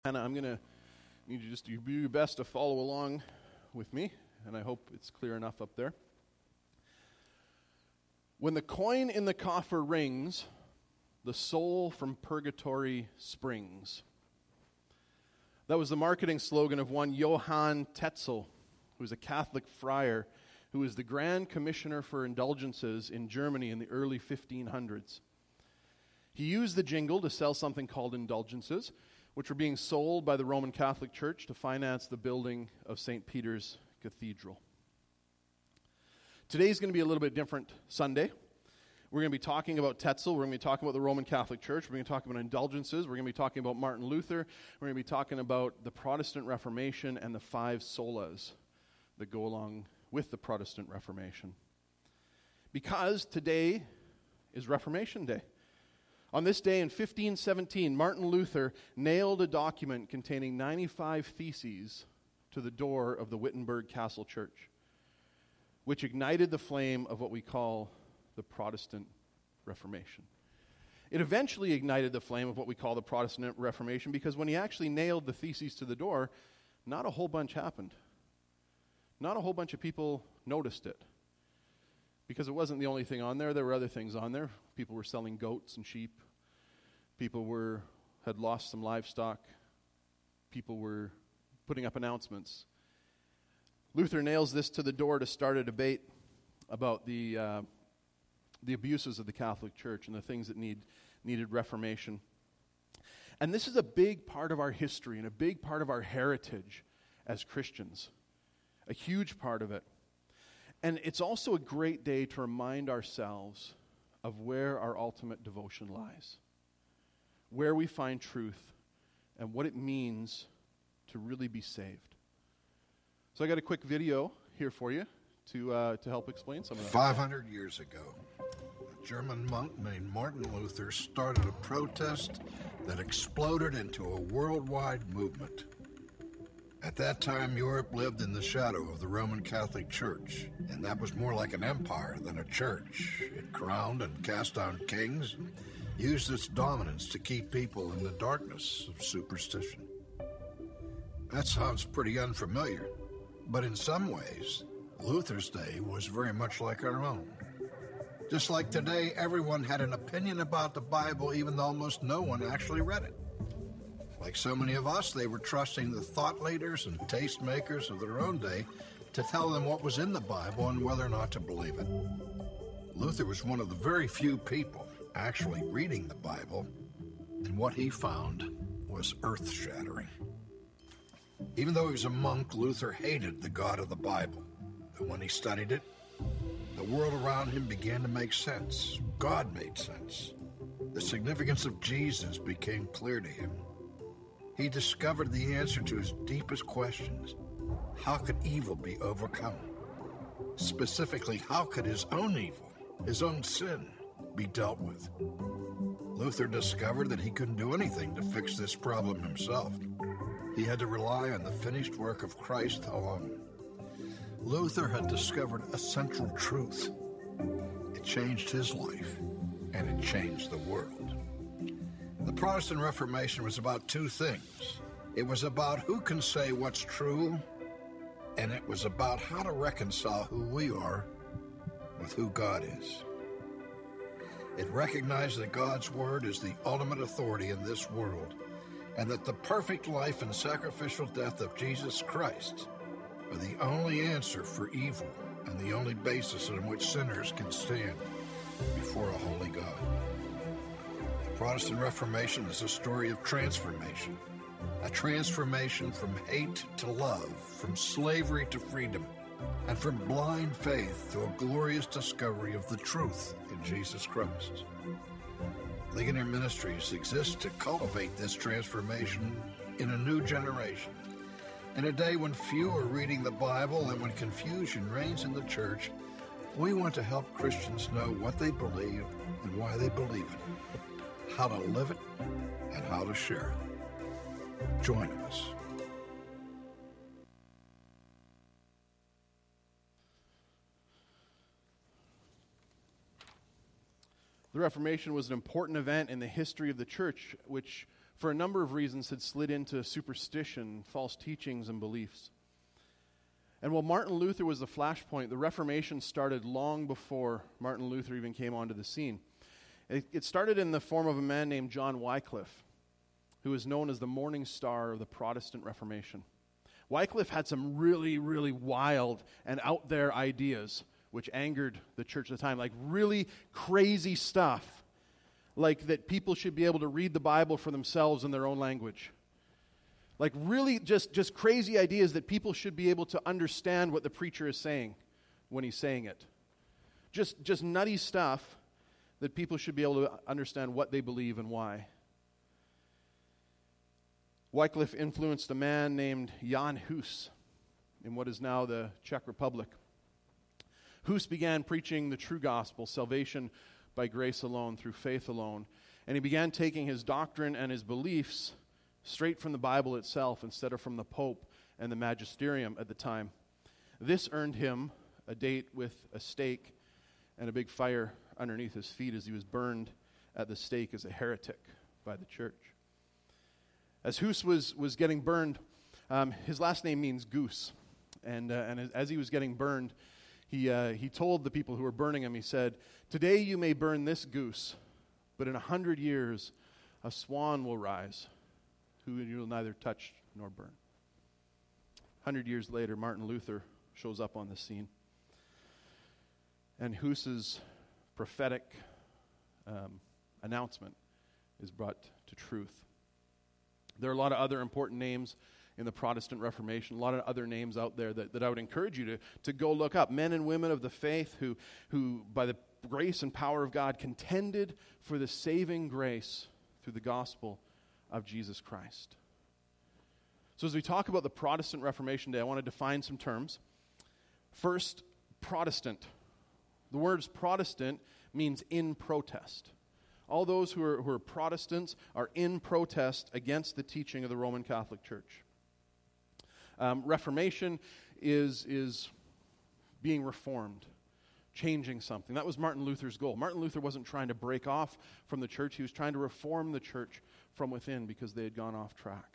And I'm going to need you just to do your best to follow along with me, and I hope it's clear enough up there. When the coin in the coffer rings, the soul from purgatory springs. That was the marketing slogan of one Johann Tetzel, who was a Catholic friar, who was the Grand Commissioner for Indulgences in Germany in the early 1500s. He used the jingle to sell something called indulgences, which were being sold by the Roman Catholic Church to finance the building of St. Peter's Cathedral. Today's going to be a little bit different Sunday. We're going to be talking about Tetzel. We're going to be talking about the Roman Catholic Church. We're going to talk about indulgences. We're going to be talking about Martin Luther. We're going to be talking about the Protestant Reformation and the 5 solas that go along with the Protestant Reformation. Because today is Reformation Day. On this day in 1517, Martin Luther nailed a document containing 95 theses to the door of the Wittenberg Castle Church, which ignited the flame of what we call the Protestant Reformation. It eventually ignited the flame of what we call the Protestant Reformation because when he actually nailed the theses to the door, not a whole bunch happened. Not a whole bunch of people noticed it. Because it wasn't the only thing on there. There were other things on there. People were selling goats and sheep. People had lost some livestock. People were putting up announcements. Luther nails this to the door to start a debate about the abuses of the Catholic Church and the things that needed reformation. And this is a big part of our history and a big part of our heritage as Christians. A huge part of it. And it's also a great day to remind ourselves of where our ultimate devotion lies, where we find truth, and what it means to really be saved. So I got a quick video here for you to help explain some of that. 500 years ago, a German monk named Martin Luther started a protest that exploded into a worldwide movement. At that time, Europe lived in the shadow of the Roman Catholic Church, and that was more like an empire than a church. It crowned and cast down kings and used its dominance to keep people in the darkness of superstition. That sounds pretty unfamiliar, but in some ways, Luther's day was very much like our own. Just like today, everyone had an opinion about the Bible, even though almost no one actually read it. Like so many of us, they were trusting the thought leaders and tastemakers of their own day to tell them what was in the Bible and whether or not to believe it. Luther was one of the very few people actually reading the Bible, and what he found was earth-shattering. Even though he was a monk, Luther hated the God of the Bible. And when he studied it, the world around him began to make sense. God made sense. The significance of Jesus became clear to him. He discovered the answer to his deepest questions. How could evil be overcome? Specifically, how could his own evil, his own sin, be dealt with? Luther discovered that he couldn't do anything to fix this problem himself. He had to rely on the finished work of Christ alone. Luther had discovered a central truth. It changed his life, and it changed the world. The Protestant Reformation was about two things. It was about who can say what's true, and it was about how to reconcile who we are with who God is. It recognized that God's Word is the ultimate authority in this world, and that the perfect life and sacrificial death of Jesus Christ are the only answer for evil and the only basis on which sinners can stand before a holy God. The Protestant Reformation is a story of transformation, a transformation from hate to love, from slavery to freedom, and from blind faith to a glorious discovery of the truth in Jesus Christ. Ligonier Ministries exists to cultivate this transformation in a new generation. In a day when few are reading the Bible and when confusion reigns in the church, we want to help Christians know what they believe and why they believe it, how to live it, and how to share it. Join us. The Reformation was an important event in the history of the church, which for a number of reasons, had slid into superstition, false teachings, and beliefs. And while Martin Luther was the flashpoint, the Reformation started long before Martin Luther even came onto the scene. It started in the form of a man named John Wycliffe, who is known as the morning star of the Protestant Reformation. Wycliffe had some really, really wild and out there ideas which angered the church at the time, like really crazy stuff, like that people should be able to read the Bible for themselves in their own language. Like really just crazy ideas that people should be able to understand what the preacher is saying when he's saying it. Just nutty stuff that people should be able to understand what they believe and why. Wycliffe influenced a man named Jan Hus in what is now the Czech Republic. Hus began preaching the true gospel, salvation by grace alone, through faith alone. And he began taking his doctrine and his beliefs straight from the Bible itself instead of from the Pope and the magisterium at the time. This earned him a date with a stake and a big fire underneath his feet as he was burned at the stake as a heretic by the church. As Hus was getting burned, his last name means goose. And as he was getting burned, he told the people who were burning him, he said, "Today you may burn this goose, but in 100 years a swan will rise, who you will neither touch nor burn." 100 years later, Martin Luther shows up on the scene. And Hus's prophetic announcement is brought to truth. There are a lot of other important names in the Protestant Reformation, a lot of other names out there that I would encourage you to go look up. Men and women of the faith who, by the grace and power of God, contended for the saving grace through the gospel of Jesus Christ. So as we talk about the Protestant Reformation today, I want to define some terms. First, Protestant. The word Protestant means in protest. All those who are Protestants are in protest against the teaching of the Roman Catholic Church. Reformation is being reformed, changing something. That was Martin Luther's goal. Martin Luther wasn't trying to break off from the church. He was trying to reform the church from within because they had gone off track.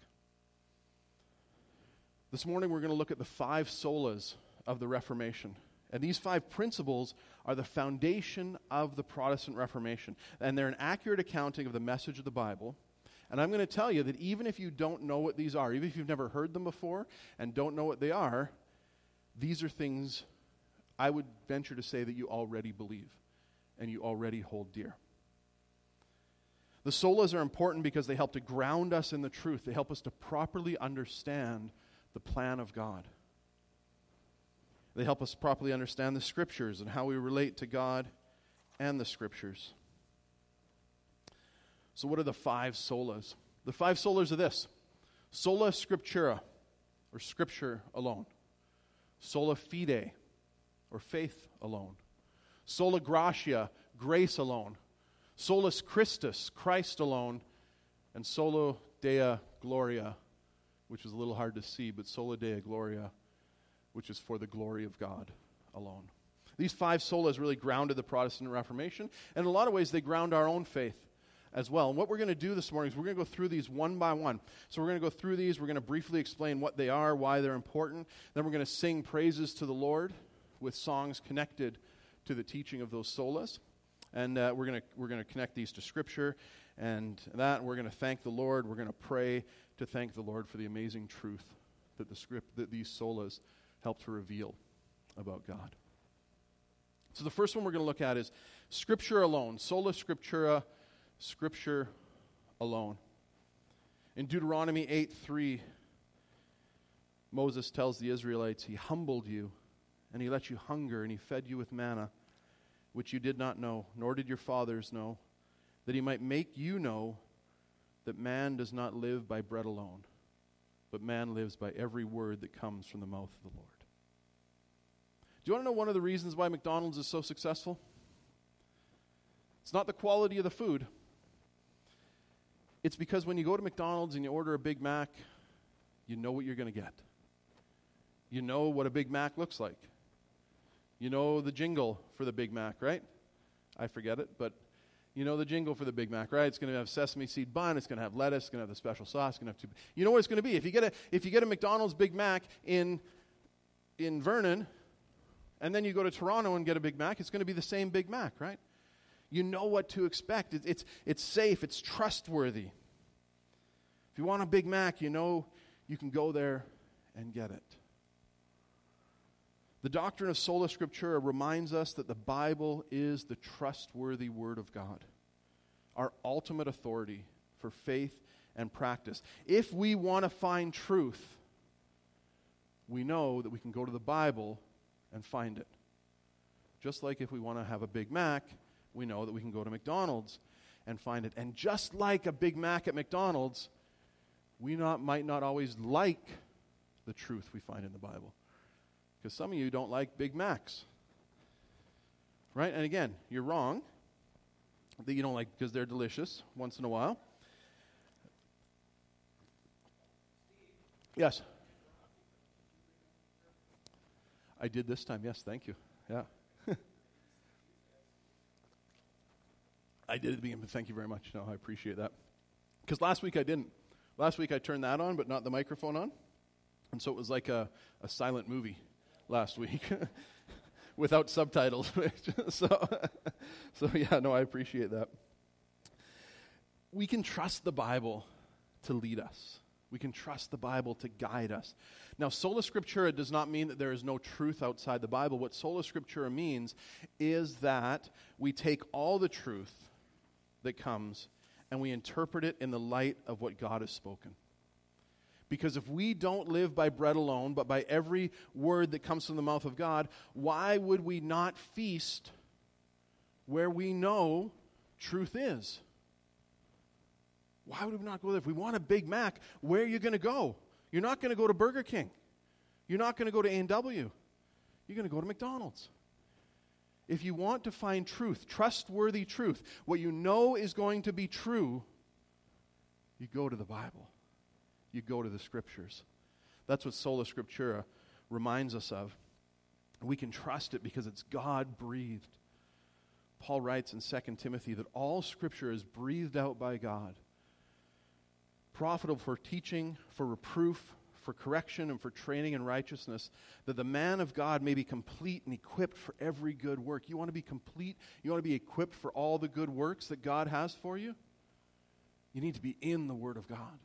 This morning we're going to look at the 5 solas of the Reformation. And these 5 principles are the foundation of the Protestant Reformation. And they're an accurate accounting of the message of the Bible. And I'm going to tell you that even if you don't know what these are, even if you've never heard them before and don't know what they are, these are things I would venture to say that you already believe and you already hold dear. The solas are important because they help to ground us in the truth. They help us to properly understand the plan of God. They help us properly understand the Scriptures and how we relate to God and the Scriptures. So what are the 5 solas? The 5 solas are this: sola scriptura, or Scripture alone. Sola fide, or faith alone. Sola gratia, grace alone. Solus Christus, Christ alone. And sola dea gloria, which is a little hard to see, but sola dea gloria, which is for the glory of God alone. These 5 solas really grounded the Protestant Reformation, and in a lot of ways they ground our own faith as well. And what we're going to do this morning is we're going to go through these one by one. So we're going to go through these, we're going to briefly explain what they are, why they're important, then we're going to sing praises to the Lord with songs connected to the teaching of those solas. And we're going to connect these to Scripture, and we're going to thank the Lord. We're going to pray to thank the Lord for the amazing truth that these solas help to reveal about God. So the first one we're going to look at is Scripture alone, sola scriptura, Scripture alone. In Deuteronomy 8:3, Moses tells the Israelites, "He humbled you, and he let you hunger, and he fed you with manna, which you did not know, nor did your fathers know, that he might make you know that man does not live by bread alone, but man lives by every word that comes from the mouth of the Lord." Do you want to know one of the reasons why McDonald's is so successful? It's not the quality of the food. It's because when you go to McDonald's and you order a Big Mac, you know what you're going to get. You know what a Big Mac looks like. You know the jingle for the Big Mac, right? I forget it, but You know the jingle for the Big Mac, right? It's going to have sesame seed bun. It's going to have lettuce. It's going to have the special sauce. It's going to have you know what it's going to be. If you get a McDonald's Big Mac in Vernon, and then you go to Toronto and get a Big Mac, it's going to be the same Big Mac, right? You know what to expect. It's safe. It's trustworthy. If you want a Big Mac, you know you can go there and get it. The doctrine of sola scriptura reminds us that the Bible is the trustworthy Word of God, our ultimate authority for faith and practice. If we want to find truth, we know that we can go to the Bible and find it. Just like if we want to have a Big Mac, we know that we can go to McDonald's and find it. And just like a Big Mac at McDonald's, we might not always like the truth we find in the Bible. Because some of you don't like Big Macs. Right? And again, you're wrong that you don't like because they're delicious once in a while. Yes. I did this time. Yes, thank you. Yeah. I did at the beginning, but thank you very much. No, I appreciate that. Because last week I didn't. Last week I turned that on, but not the microphone on. And so it was like a silent movie last week without subtitles. so yeah, no, I appreciate that. We can trust the Bible to lead us. We can trust the Bible to guide us. Now, sola scriptura does not mean that there is no truth outside the Bible. What sola scriptura means is that we take all the truth that comes and we interpret it in the light of what God has spoken. Because if we don't live by bread alone, but by every word that comes from the mouth of God, why would we not feast where we know truth is? Why would we not go there? If we want a Big Mac, where are you going to go? You're not going to go to Burger King. You're not going to go to A&W. You're going to go to McDonald's. If you want to find truth, trustworthy truth, what you know is going to be true, you go to the Bible. You go to the Scriptures. That's what sola scriptura reminds us of. We can trust it because it's God-breathed. Paul writes in 2 Timothy that all Scripture is breathed out by God, profitable for teaching, for reproof, for correction, and for training in righteousness, that the man of God may be complete and equipped for every good work. You want to be complete? You want to be equipped for all the good works that God has for you? You need to be in the Word of God.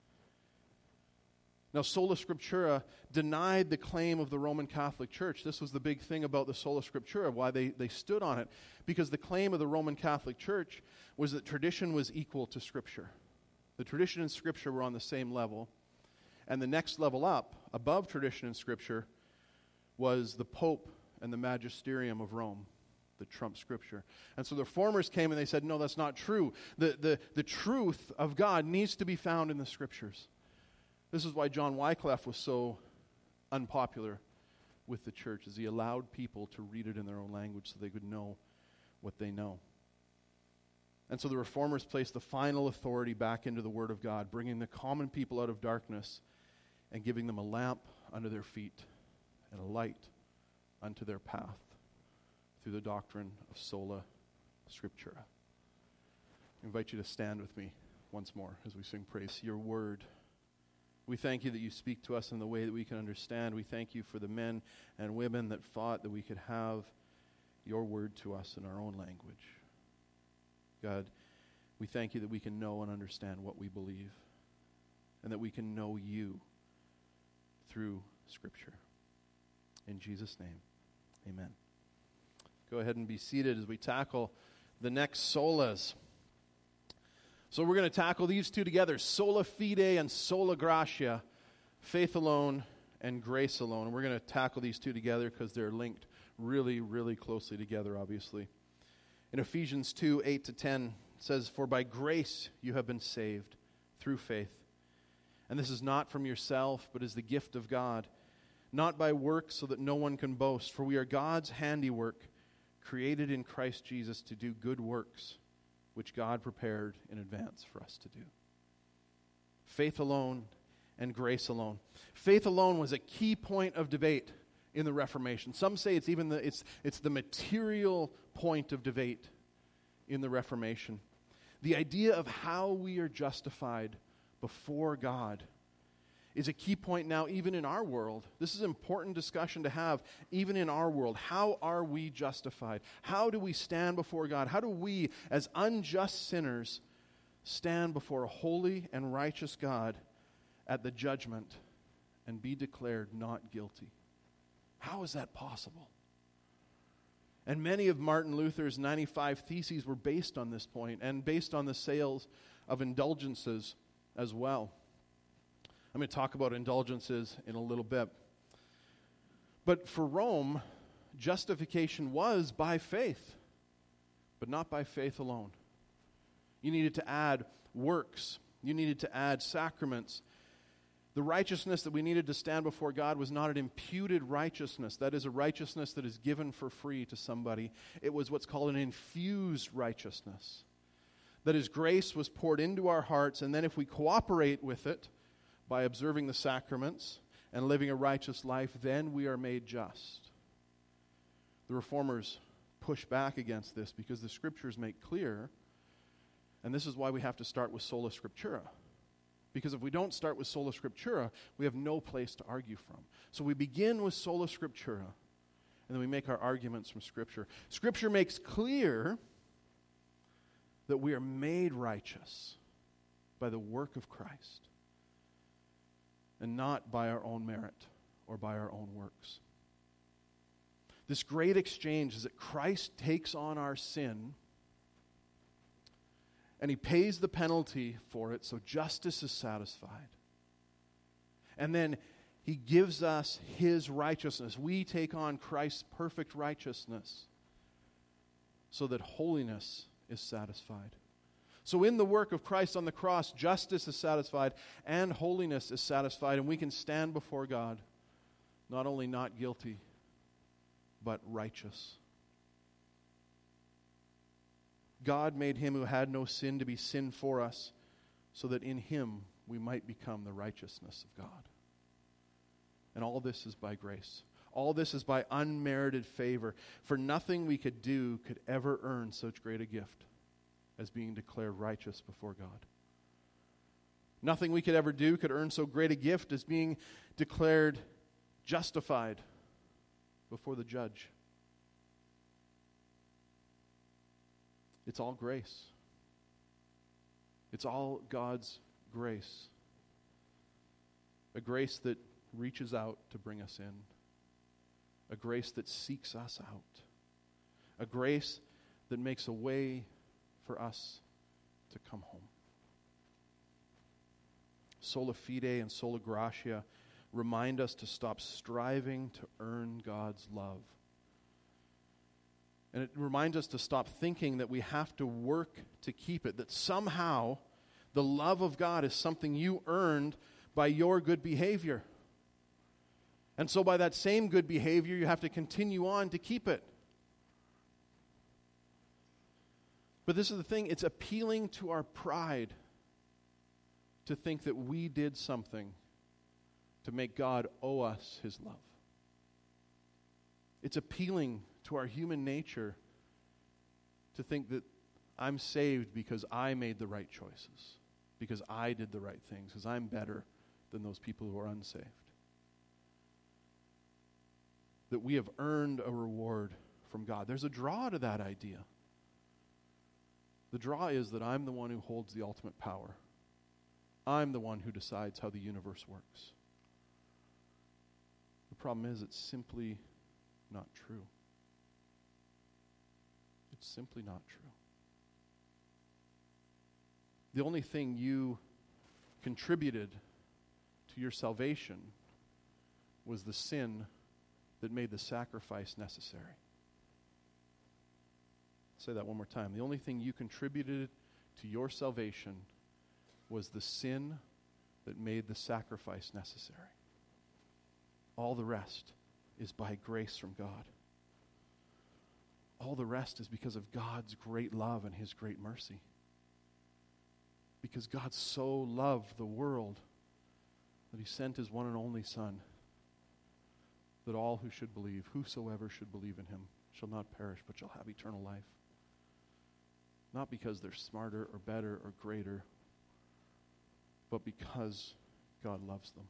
Now, sola scriptura denied the claim of the Roman Catholic Church. This was the big thing about the sola scriptura, why they stood on it. Because the claim of the Roman Catholic Church was that tradition was equal to Scripture. The tradition and Scripture were on the same level. And the next level up, above tradition and Scripture, was the Pope and the magisterium of Rome that trumped Scripture. And so the reformers came and they said, no, that's not true. The truth of God needs to be found in the Scriptures. This is why John Wycliffe was so unpopular with the church, as he allowed people to read it in their own language so they could know what they know. And so the reformers placed the final authority back into the Word of God, bringing the common people out of darkness and giving them a lamp under their feet and a light unto their path through the doctrine of sola scriptura. I invite you to stand with me once more as we sing praise. Your Word. We thank you that you speak to us in the way that we can understand. We thank you for the men and women that fought that we could have your word to us in our own language. God, we thank you that we can know and understand what we believe and that we can know you through Scripture. In Jesus' name, amen. Go ahead and be seated as we tackle the next solas. So we're going to tackle these two together, sola fide and sola gratia, faith alone and grace alone. And we're going to tackle these two together because they're linked really, really closely together, obviously. In Ephesians 2, 8-10, it says, "For by grace you have been saved through faith. And this is not from yourself, but is the gift of God, not by works so that no one can boast. For we are God's handiwork, created in Christ Jesus to do good works, which God prepared in advance for us to do." Faith alone and grace alone. Faith alone was a key point of debate in the Reformation. Some say it's even it's the material point of debate in the Reformation. The idea of how we are justified before God is a key point now even in our world. This is an important discussion to have even in our world. How are we justified? How do we stand before God? How do we, as unjust sinners, stand before a holy and righteous God at the judgment and be declared not guilty? How is that possible? And many of Martin Luther's 95 Theses were based on this point and based on the sales of indulgences as well. I'm going to talk about indulgences in a little bit. But for Rome, justification was by faith, but not by faith alone. You needed to add works. You needed to add sacraments. The righteousness that we needed to stand before God was not an imputed righteousness. That is a righteousness that is given for free to somebody. It was what's called an infused righteousness. That is, grace was poured into our hearts, and then if we cooperate with it by observing the sacraments and living a righteous life, then we are made just. The Reformers push back against this because the Scriptures make clear, and this is why we have to start with sola scriptura. Because if we don't start with sola scriptura, we have no place to argue from. So we begin with sola scriptura, and then we make our arguments from Scripture. Scripture makes clear that we are made righteous by the work of Christ, and not by our own merit or by our own works. This great exchange is that Christ takes on our sin, and he pays the penalty for it, so justice is satisfied. And then he gives us his righteousness. We take on Christ's perfect righteousness so that holiness is satisfied. So in the work of Christ on the cross, justice is satisfied and holiness is satisfied, and we can stand before God not only not guilty, but righteous. God made him who had no sin to be sin for us, so that in him we might become the righteousness of God. And all this is by grace. All this is by unmerited favor. For nothing we could do could ever earn such great a gift as being declared righteous before God. Nothing we could ever do could earn so great a gift as being declared justified before the judge. It's all grace. It's all God's grace. A grace that reaches out to bring us in. A grace that seeks us out. A grace that makes a way for us to come home. Sola fide and sola gratia remind us to stop striving to earn God's love. And it reminds us to stop thinking that we have to work to keep it, that somehow the love of God is something you earned by your good behavior. And so by that same good behavior, you have to continue on to keep it. But this is the thing, it's appealing to our pride to think that we did something to make God owe us his love. It's appealing to our human nature to think that I'm saved because I made the right choices, because I did the right things, because I'm better than those people who are unsaved. That we have earned a reward from God. There's a draw to that idea. The draw is that I'm the one who holds the ultimate power. I'm the one who decides how the universe works. The problem is it's simply not true. It's simply not true. The only thing you contributed to your salvation was the sin that made the sacrifice necessary. I'll say that one more time. The only thing you contributed to your salvation was the sin that made the sacrifice necessary. All the rest is by grace from God. All the rest is because of God's great love and his great mercy. Because God so loved the world that he sent his one and only Son, that all who should believe, whosoever should believe in him, shall not perish but shall have eternal life. not because they're smarter or better or greater, but because God loves them.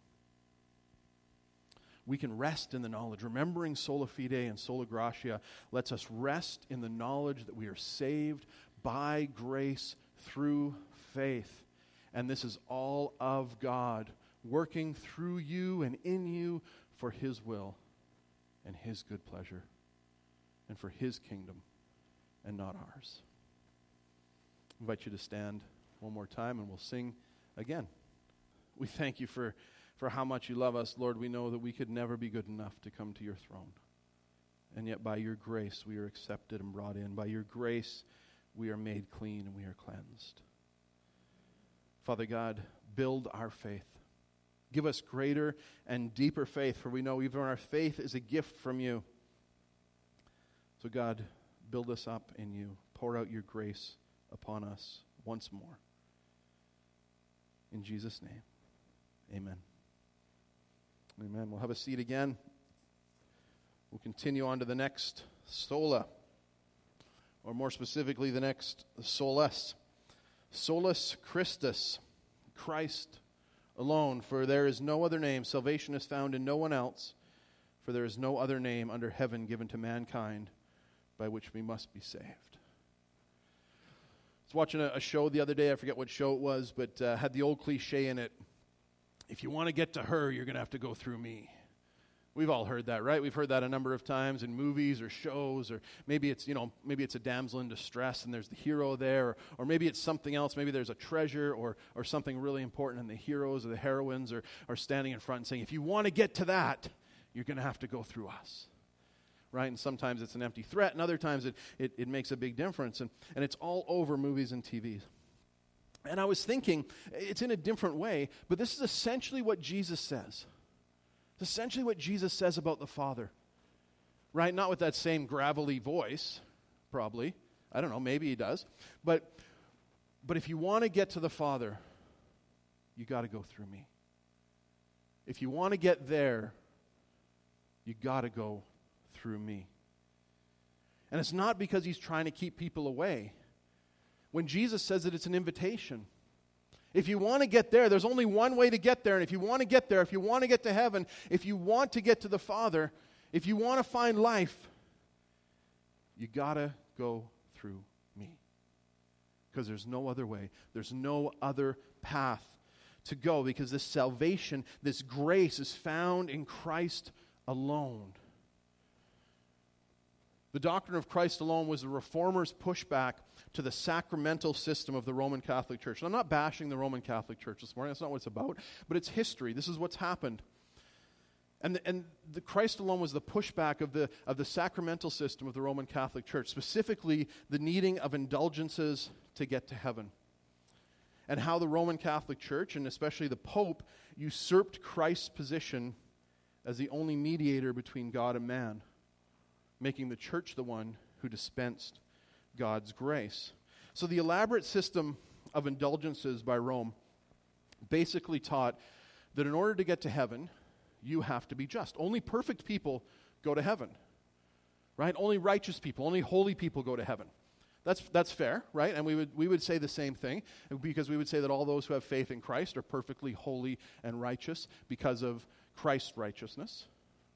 We can rest in the knowledge. Remembering sola fide and sola gratia lets us rest in the knowledge that we are saved by grace through faith. And this is all of God, working through you and in you for His will and His good pleasure and for His kingdom and not ours. I invite you to stand one more time and we'll sing again. We thank you for how much you love us. Lord, we know that we could never be good enough to come to your throne. And yet by your grace we are accepted and brought in. By your grace we are made clean and we are cleansed. Father God, build our faith. Give us greater and deeper faith, for we know even our faith is a gift from you. So God, build us up in you. Pour out your grace upon us once more. In Jesus' name, amen. Amen. We'll have a seat again. We'll continue on to the next sola, or more specifically, the next solus. Solus Christus, Christ alone, for there is no other name. Salvation is found in no one else, for there is no other name under heaven given to mankind by which we must be saved. I was watching a show the other day. I forget what show it was, but had the old cliche in it. If you want to get to her, you're going to have to go through me. We've all heard that, right? We've heard that a number of times in movies or shows, or maybe it's a damsel in distress and there's the hero there, or maybe it's something else. Maybe there's a treasure or something really important and the heroes or the heroines are standing in front and saying, if you want to get to that, you're going to have to go through us. Right? And sometimes it's an empty threat, and other times it makes a big difference. And it's all over movies and TVs. And I was thinking, it's in a different way, but this is essentially what Jesus says. It's essentially what Jesus says about the Father. Right? Not with that same gravelly voice, probably. I don't know, maybe he does. But if you want to get to the Father, you got to go through me. If you want to get there, you got to go through me. And it's not because he's trying to keep people away. When Jesus says that, it's an invitation. If you want to get there, there's only one way to get there. And if you want to get there, if you want to get to heaven, if you want to get to the Father, if you want to find life, you got to go through me. Because there's no other way. There's no other path to go. Because this salvation, this grace is found in Christ alone. The doctrine of Christ alone was the Reformers' pushback to the sacramental system of the Roman Catholic Church. And I'm not bashing the Roman Catholic Church this morning. That's not what it's about. But it's history. This is what's happened. And the Christ alone was the pushback of the sacramental system of the Roman Catholic Church, specifically the needing of indulgences to get to heaven. And how the Roman Catholic Church, and especially the Pope, usurped Christ's position as the only mediator between God and man, making the church the one who dispensed God's grace. So the elaborate system of indulgences by Rome basically taught that in order to get to heaven, you have to be just. Only perfect people go to heaven, right? Only righteous people, only holy people go to heaven. That's fair, right? And we would say the same thing, because we would say that all those who have faith in Christ are perfectly holy and righteous because of Christ's righteousness.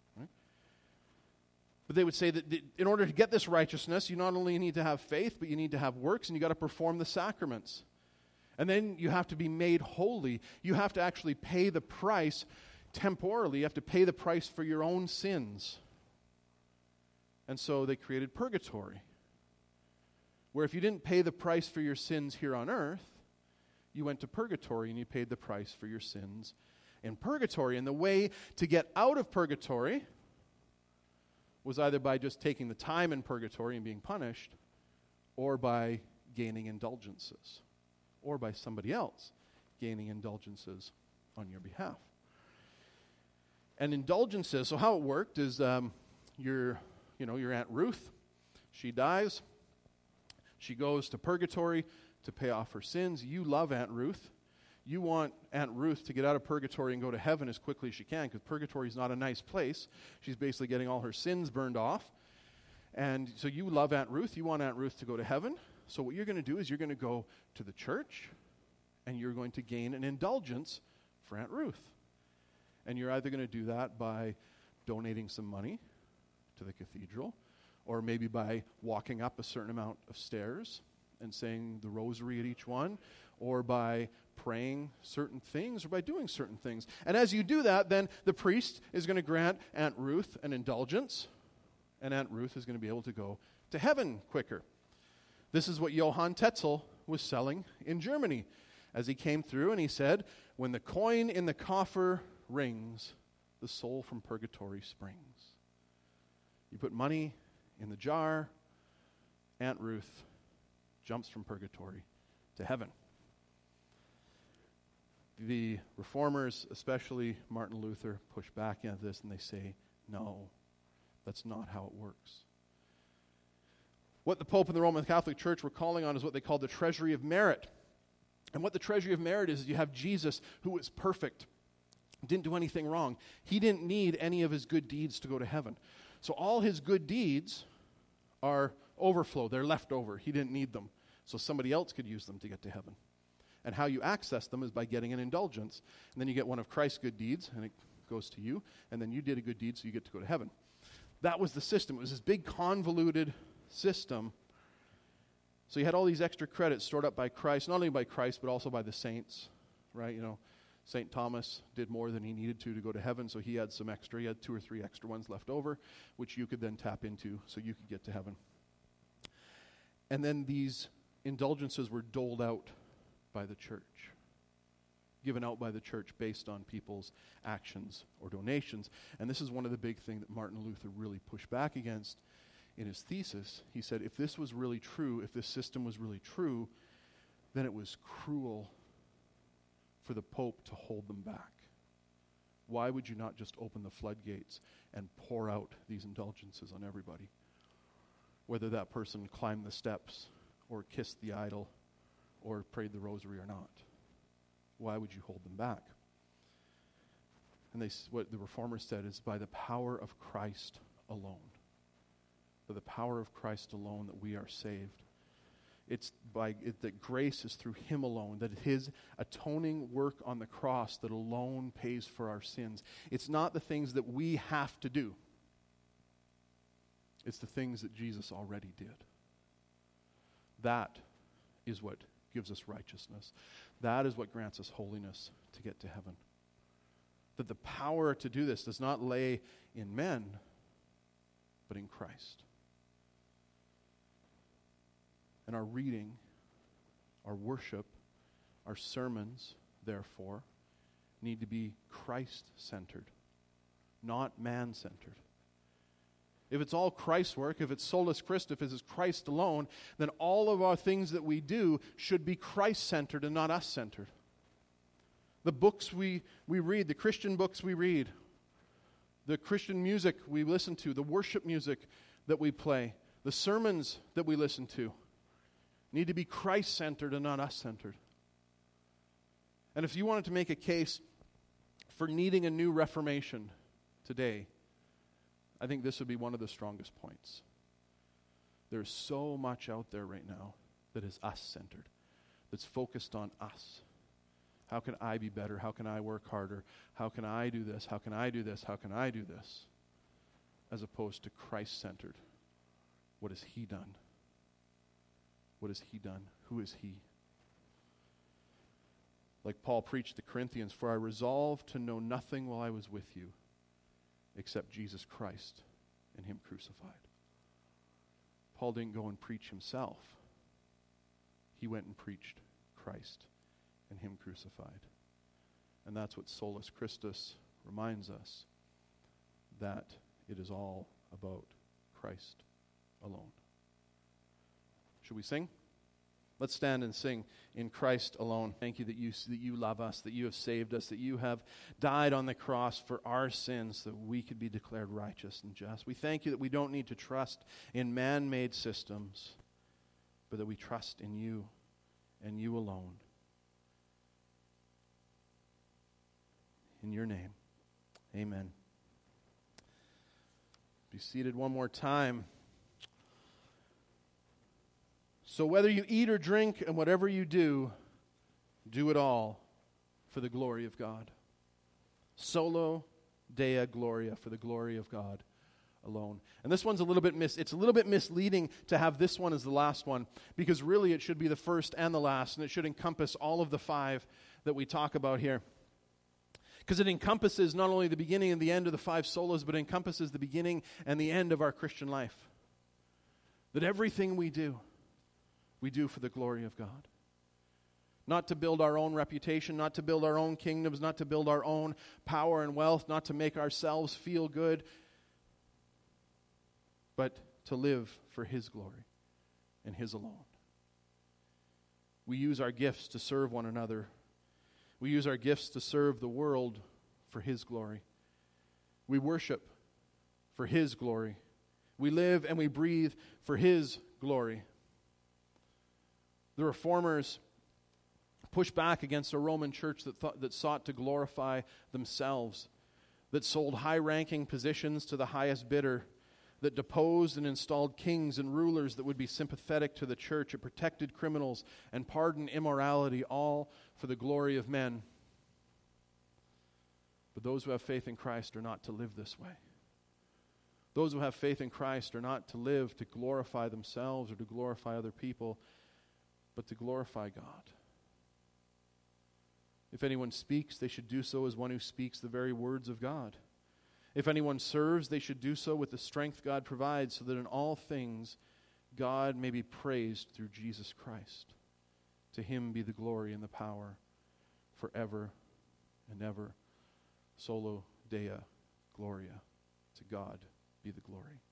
But they would say that in order to get this righteousness, you not only need to have faith, but you need to have works, and you got to perform the sacraments. And then you have to be made holy. You have to actually pay the price temporally. You have to pay the price for your own sins. And so they created purgatory, where if you didn't pay the price for your sins here on earth, you went to purgatory and you paid the price for your sins in purgatory. And the way to get out of purgatory was either by just taking the time in purgatory and being punished, or by gaining indulgences, or by somebody else gaining indulgences on your behalf. And indulgences, so how it worked is your Aunt Ruth, she dies, she goes to purgatory to pay off her sins. You love Aunt Ruth. You want Aunt Ruth to get out of purgatory and go to heaven as quickly as she can, because purgatory is not a nice place. She's basically getting all her sins burned off. And so you love Aunt Ruth. You want Aunt Ruth to go to heaven. So what you're going to do is you're going to go to the church and you're going to gain an indulgence for Aunt Ruth. And you're either going to do that by donating some money to the cathedral, or maybe by walking up a certain amount of stairs and saying the rosary at each one, or by praying certain things, or by doing certain things. And as you do that, then the priest is going to grant Aunt Ruth an indulgence, and Aunt Ruth is going to be able to go to heaven quicker. This is what Johann Tetzel was selling in Germany as he came through, and he said, when the coin in the coffer rings, the soul from purgatory springs. You put money in the jar, Aunt Ruth jumps from purgatory to heaven. The reformers, especially Martin Luther, push back at this and they say, no, that's not how it works. What the Pope and the Roman Catholic Church were calling on is what they call the treasury of merit. And what the treasury of merit is you have Jesus, who was perfect, didn't do anything wrong. He didn't need any of his good deeds to go to heaven. So all his good deeds are overflow. They're left over. He didn't need them. So somebody else could use them to get to heaven. And how you access them is by getting an indulgence. And then you get one of Christ's good deeds, and it goes to you. And then you did a good deed, so you get to go to heaven. That was the system. It was this big convoluted system. So you had all these extra credits stored up by Christ, not only by Christ, but also by the saints, right? You know, St. Thomas did more than he needed to go to heaven, so he had some extra. He had 2 or 3 extra ones left over, which you could then tap into so you could get to heaven. And then these indulgences were doled out by the church, given out by the church based on people's actions or donations. And this is one of the big things that Martin Luther really pushed back against in his thesis. He said, if this was really true, if this system was really true, then it was cruel for the Pope to hold them back. Why would you not just open the floodgates and pour out these indulgences on everybody? Whether that person climbed the steps or kissed the idol or prayed the rosary or not. Why would you hold them back? And what the reformers said is by the power of Christ alone. By the power of Christ alone that we are saved. It's that grace is through him alone, that his atoning work on the cross that alone pays for our sins. It's not the things that we have to do. It's the things that Jesus already did. That is what gives us righteousness. That is what grants us holiness to get to heaven. That the power to do this does not lay in men, but in Christ. And our reading, our worship, our sermons, therefore, need to be Christ-centered, not man-centered. If it's all Christ's work, if it's solus Christi, if it's Christ alone, then all of our things that we do should be Christ-centered and not us-centered. The books we read, the Christian books we read, the Christian music we listen to, the worship music that we play, the sermons that we listen to, need to be Christ-centered and not us-centered. And if you wanted to make a case for needing a new reformation today, I think this would be one of the strongest points. There's so much out there right now that is us-centered, that's focused on us. How can I be better? How can I work harder? How can I do this? How can I do this? How can I do this? As opposed to Christ-centered. What has he done? What has he done? Who is he? Like Paul preached to the Corinthians, for I resolved to know nothing while I was with you except Jesus Christ and him crucified. Paul didn't go and preach himself. He went and preached Christ and him crucified. And that's what Solus Christus reminds us, that it is all about Christ alone. Should we sing? Let's stand and sing in Christ alone. Thank you that you love us, that you have saved us, that you have died on the cross for our sins, so that we could be declared righteous and just. We thank you that we don't need to trust in man-made systems, but that we trust in you and you alone. In your name, amen. Be seated one more time. So So whether you eat or drink and whatever you do, do it all for the glory of God. Solo Deo Gloria, for the glory of God alone. And this one's a little bit it's a little bit misleading to have this one as the last one, because really it should be the first and the last, and it should encompass all of the 5 that we talk about here. Because it encompasses not only the beginning and the end of the 5 solas, but it encompasses the beginning and the end of our Christian life. That everything we do for the glory of God. Not to build our own reputation, not to build our own kingdoms, not to build our own power and wealth, not to make ourselves feel good, but to live for His glory and His alone. We use our gifts to serve one another. We use our gifts to serve the world for His glory. We worship for His glory. We live and we breathe for His glory. The Reformers pushed back against a Roman church that sought to glorify themselves, that sold high-ranking positions to the highest bidder, that deposed and installed kings and rulers that would be sympathetic to the church. It protected criminals and pardoned immorality, all for the glory of men. But those who have faith in Christ are not to live this way. Those who have faith in Christ are not to live to glorify themselves or to glorify other people, but to glorify God. If anyone speaks, they should do so as one who speaks the very words of God. If anyone serves, they should do so with the strength God provides, so that in all things God may be praised through Jesus Christ. To Him be the glory and the power forever and ever. Solo Deo Gloria. To God be the glory.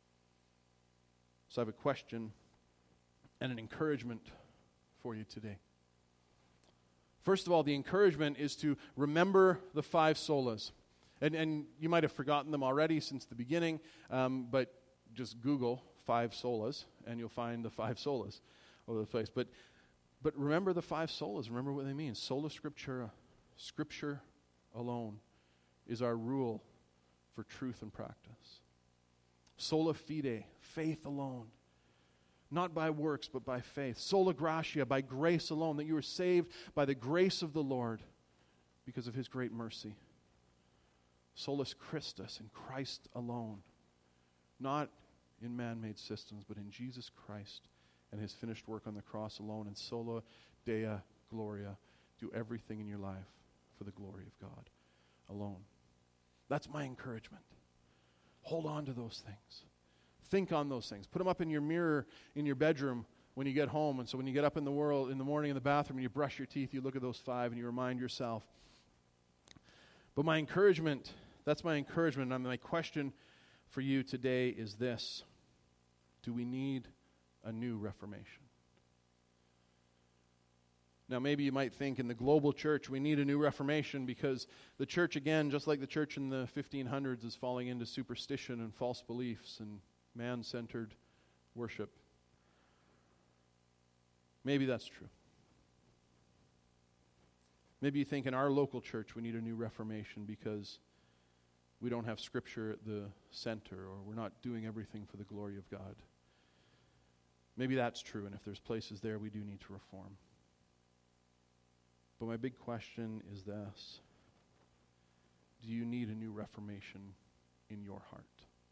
So I have a question and an encouragement for you today. First of all, the encouragement is to remember the 5 solas. And you might have forgotten them already since the beginning, but just Google 5 solas, and you'll find the 5 solas all over the place. But remember the 5 solas. Remember what they mean. Sola Scriptura, Scripture alone, is our rule for truth and practice. Sola Fide, faith alone. Not by works, but by faith. Sola Gratia, by grace alone, that you are saved by the grace of the Lord because of His great mercy. Solus Christus, in Christ alone. Not in man-made systems, but in Jesus Christ and His finished work on the cross alone. And Sola Deo Gloria. Do everything in your life for the glory of God alone. That's my encouragement. Hold on to those things. Think on those things. Put them up in your mirror in your bedroom when you get home. And so when you get up in the morning in the bathroom and you brush your teeth, you look at those 5 and you remind yourself. But my encouragement, that's my encouragement. And my question for you today is this. Do we need a new Reformation? Now, maybe you might think in the global church we need a new Reformation because the church, again, just like the church in the 1500s, is falling into superstition and false beliefs and man-centered worship. Maybe that's true. Maybe you think in our local church we need a new Reformation because we don't have Scripture at the center, or we're not doing everything for the glory of God. Maybe that's true, and if there's places there, we do need to reform. But my big question is this. Do you need a new Reformation in your heart?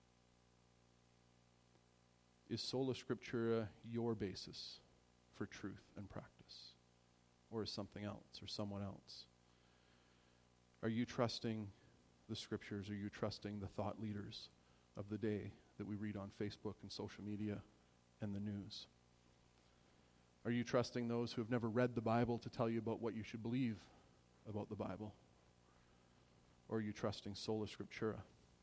Is Sola Scriptura your basis for truth and practice? Or is something else or someone else? Are you trusting the Scriptures? Are you trusting the thought leaders of the day that we read on Facebook and social media and the news? Are you trusting those who have never read the Bible to tell you about what you should believe about the Bible? Or are you trusting Sola Scriptura?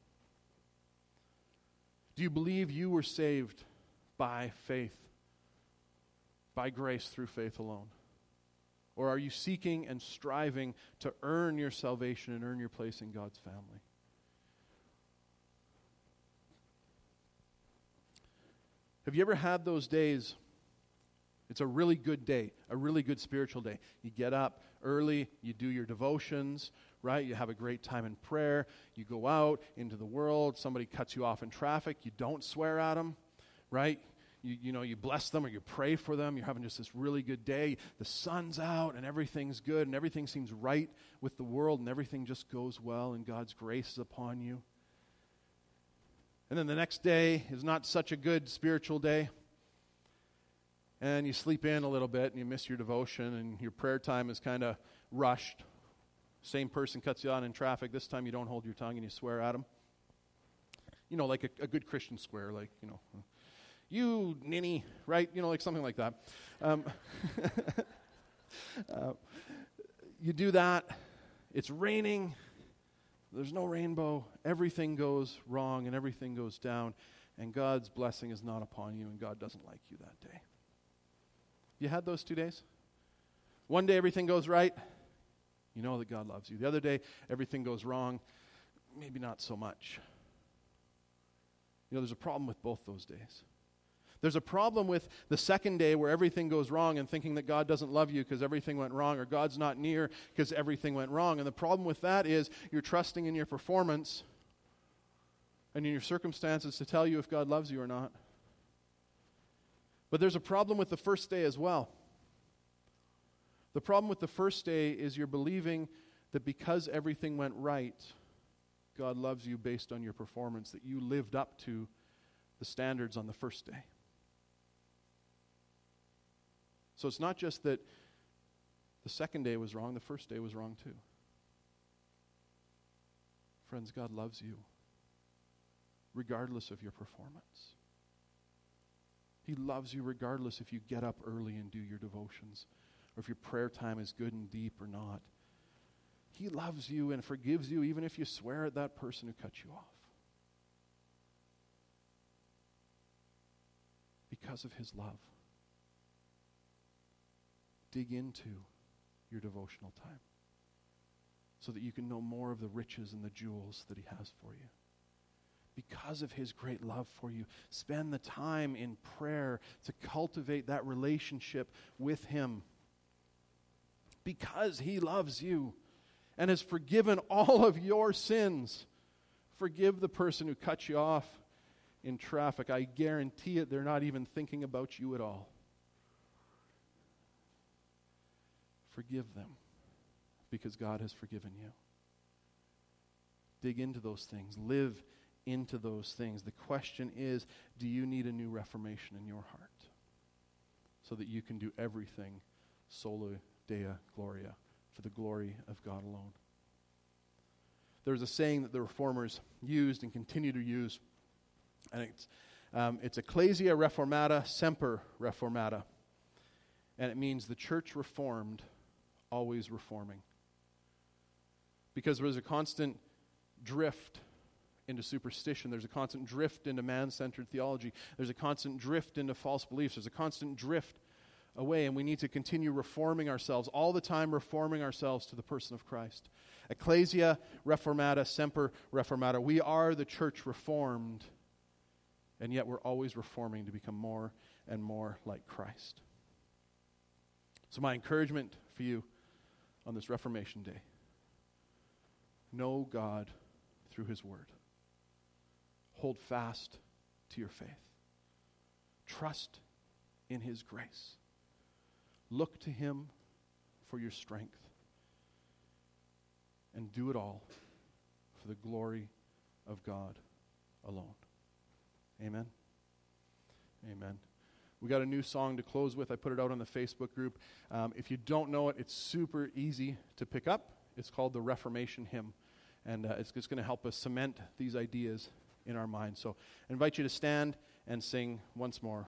Do you believe you were saved by faith, by grace through faith alone? Or are you seeking and striving to earn your salvation and earn your place in God's family? Have you ever had those days? It's a really good day, a really good spiritual day. You get up early, you do your devotions, right? You have a great time in prayer. You go out into the world. Somebody cuts you off in traffic. You don't swear at them, right? you bless them or you pray for them. You're having just this really good day. The sun's out and everything's good and everything seems right with the world and everything just goes well and God's grace is upon you. And then the next day is not such a good spiritual day. And you sleep in a little bit and you miss your devotion and your prayer time is kind of rushed. Same person cuts you on in traffic. This time you don't hold your tongue and you swear at them. Like a good Christian swear, like, you ninny, right? Like something like that. You do that. It's raining. There's no rainbow. Everything goes wrong and everything goes down. And God's blessing is not upon you and God doesn't like you that day. You had those 2 days? One day everything goes right. You know that God loves you. The other day everything goes wrong. Maybe not so much. There's a problem with both those days. There's a problem with the second day where everything goes wrong and thinking that God doesn't love you because everything went wrong or God's not near because everything went wrong. And the problem with that is you're trusting in your performance and in your circumstances to tell you if God loves you or not. But there's a problem with the first day as well. The problem with the first day is you're believing that because everything went right, God loves you based on your performance, that you lived up to the standards on the first day. So it's not just that the second day was wrong, the first day was wrong too. Friends, God loves you regardless of your performance. He loves you regardless if you get up early and do your devotions, or if your prayer time is good and deep or not. He loves you and forgives you even if you swear at that person who cut you off. Because of his love. Dig into your devotional time so that you can know more of the riches and the jewels that he has for you. Because of his great love for you, spend the time in prayer to cultivate that relationship with him. Because he loves you and has forgiven all of your sins. Forgive the person who cut you off in traffic. I guarantee it, they're not even thinking about you at all. Forgive them because God has forgiven you. Dig into those things. Live into those things. The question is, do you need a new reformation in your heart so that you can do everything soli Deo Gloria, for the glory of God alone? There's a saying that the Reformers used and continue to use, and it's Ecclesia Reformata Semper Reformata, and it means the church reformed, always reforming. Because there's a constant drift into superstition. There's a constant drift into man-centered theology. There's a constant drift into false beliefs. There's a constant drift away, and we need to continue reforming ourselves, all the time reforming ourselves to the person of Christ. Ecclesia Reformata Semper Reformata. We are the church reformed, and yet we're always reforming to become more and more like Christ. So my encouragement for you on this Reformation Day, know God through his word. Hold fast to your faith. Trust in his grace. Look to him for your strength. And do it all for the glory of God alone. Amen. Amen. We got a new song to close with. I put it out on the Facebook group. If you don't know it, it's super easy to pick up. It's called the Reformation Hymn. And it's just going to help us cement these ideas in our minds. So I invite you to stand and sing once more.